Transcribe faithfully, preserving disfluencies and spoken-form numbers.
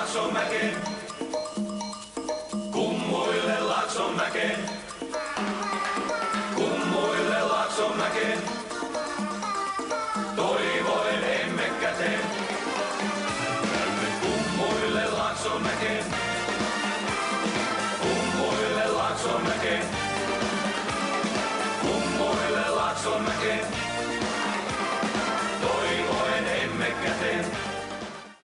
Laaksomäkeen. Kummuille Laaksomäkeen. Kummuille Laaksomäkeen. Toivoen emme käteen. Käymme kummuille Laaksomäkeen. Kummuille Laaksomäkeen. Kummuille Laaksomäkeen.